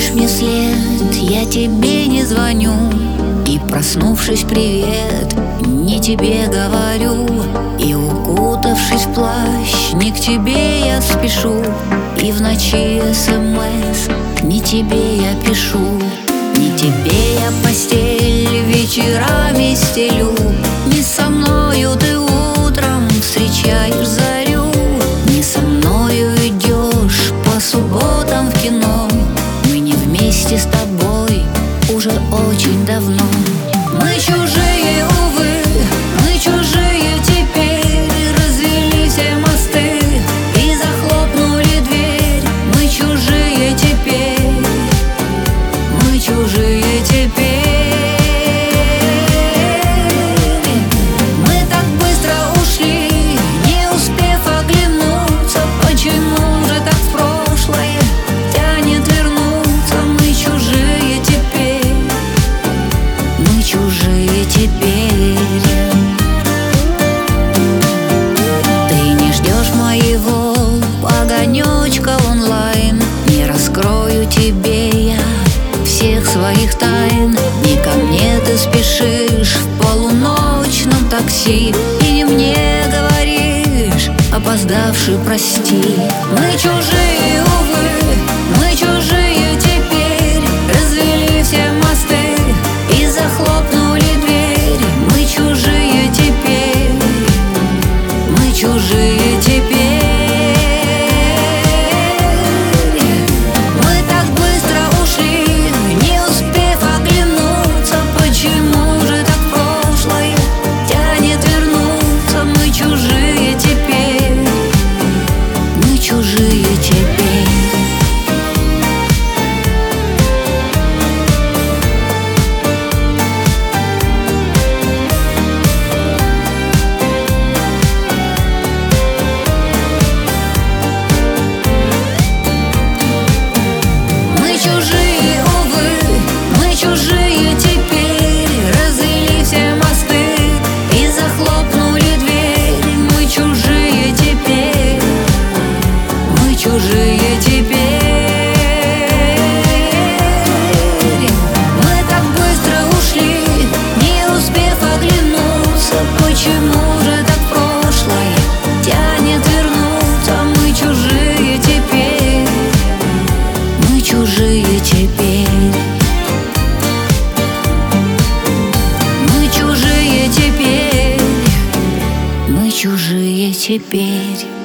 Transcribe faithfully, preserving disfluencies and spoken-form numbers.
бросишь мне след, я тебе не звоню. И проснувшись, привет, не тебе говорю. И укутавшись в плащ, не к тебе я спешу. И в ночи СМС не тебе я пишу. Не тебе я постель вечерами стелю. Не со мною ты утром встречаешь зарю. Не со мною идешь по субботам в кино. Мы не вместе с тобой уже очень давно. Мы чужие, увы, мы чужие теперь. Развели все мосты и захлопнули дверь. Мы чужие теперь, мы чужие теперь. Мы так быстро ушли, не успев оглянуться. Почему же так в прошлое тянет вернуться? Мы чужие теперь, мы чужие теперь. Ты не ждешь моего огонечка онлайн. Не раскрою тебе я всех своих тайн. Не ко мне ты спешишь в полуночном такси. И не мне говоришь, опоздавший, прости. Мы чужие, увы, мы чужие теперь. Развели все мосты и захлопнули дверь. Мы чужие теперь, мы чужие теперь. Мы так быстро ушли, не успев оглянуться. Почему же так в прошлое тянет вернуться? Мы чужие теперь, мы чужие теперь. Мы чужие, увы, мы чужие теперь. Развели все мосты и захлопнули дверь. Мы чужие теперь, мы чужие теперь. Мы так быстро ушли, не успев оглянуться. Почему же так в прошлое тянет вернуться? Мы чужие теперь, мы чужие теперь. Мы чужие теперь, мы чужие теперь.